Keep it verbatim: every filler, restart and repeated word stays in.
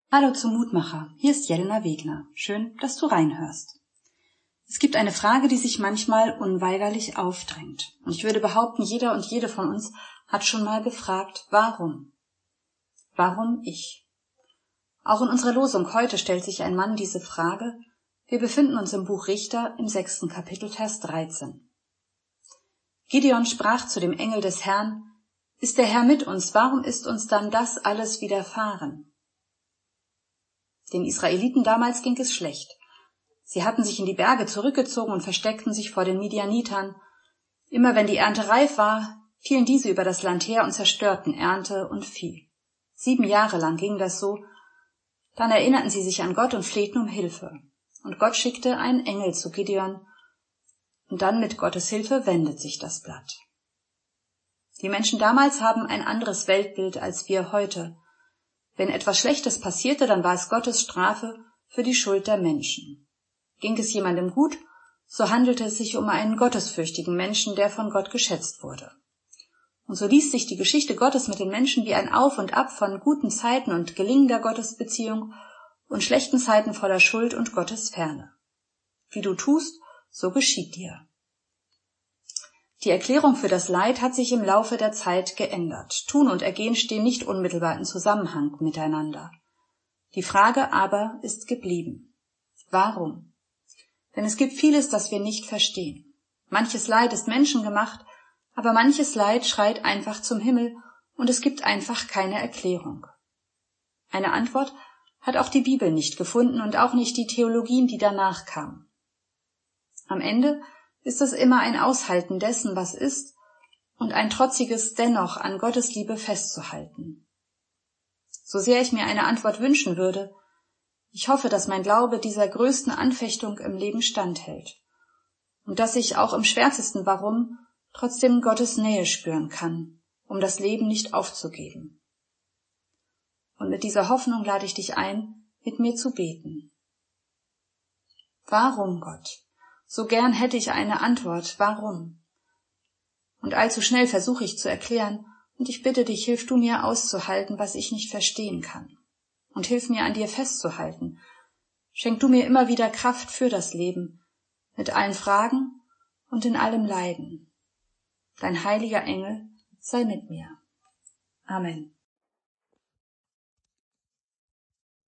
Hallo zum Mutmacher, hier ist Jelena Wegner. Schön, dass du reinhörst. Es gibt eine Frage, die sich manchmal unweigerlich aufdrängt. Und ich würde behaupten, jeder und jede von uns hat schon mal gefragt, warum? Warum ich? Auch in unserer Losung heute stellt sich ein Mann diese Frage. Wir befinden uns im Buch Richter im sechsten Kapitel, Vers dreizehn. Gideon sprach zu dem Engel des Herrn, ist der Herr mit uns, warum ist uns dann das alles widerfahren? Den Israeliten damals ging es schlecht. Sie hatten sich in die Berge zurückgezogen und versteckten sich vor den Midianitern. Immer wenn die Ernte reif war, fielen diese über das Land her und zerstörten Ernte und Vieh. Sieben Jahre lang ging das so. Dann erinnerten sie sich an Gott und flehten um Hilfe. Und Gott schickte einen Engel zu Gideon. Und dann mit Gottes Hilfe wendet sich das Blatt. Die Menschen damals haben ein anderes Weltbild als wir heute. Wenn etwas Schlechtes passierte, dann war es Gottes Strafe für die Schuld der Menschen. Ging es jemandem gut, so handelte es sich um einen gottesfürchtigen Menschen, der von Gott geschätzt wurde. Und so liest sich die Geschichte Gottes mit den Menschen wie ein Auf und Ab von guten Zeiten und gelingender Gottesbeziehung und schlechten Zeiten voller Schuld und Gottes Ferne. Wie du tust, so geschieht dir. Die Erklärung für das Leid hat sich im Laufe der Zeit geändert. Tun und Ergehen stehen nicht unmittelbar in Zusammenhang miteinander. Die Frage aber ist geblieben. Warum? Denn es gibt vieles, das wir nicht verstehen. Manches Leid ist menschengemacht, aber manches Leid schreit einfach zum Himmel und es gibt einfach keine Erklärung. Eine Antwort hat auch die Bibel nicht gefunden und auch nicht die Theologien, die danach kamen. Am Ende ist es immer ein Aushalten dessen, was ist, und ein trotziges dennoch an Gottes Liebe festzuhalten. So sehr ich mir eine Antwort wünschen würde, ich hoffe, dass mein Glaube dieser größten Anfechtung im Leben standhält und dass ich auch im schwärzesten Warum trotzdem Gottes Nähe spüren kann, um das Leben nicht aufzugeben. Und mit dieser Hoffnung lade ich dich ein, mit mir zu beten. Warum, Gott? So gern hätte ich eine Antwort, warum? Und allzu schnell versuche ich zu erklären, und ich bitte dich, hilf du mir auszuhalten, was ich nicht verstehen kann. Und hilf mir an dir festzuhalten. Schenk du mir immer wieder Kraft für das Leben, mit allen Fragen und in allem Leiden. Dein heiliger Engel sei mit mir. Amen.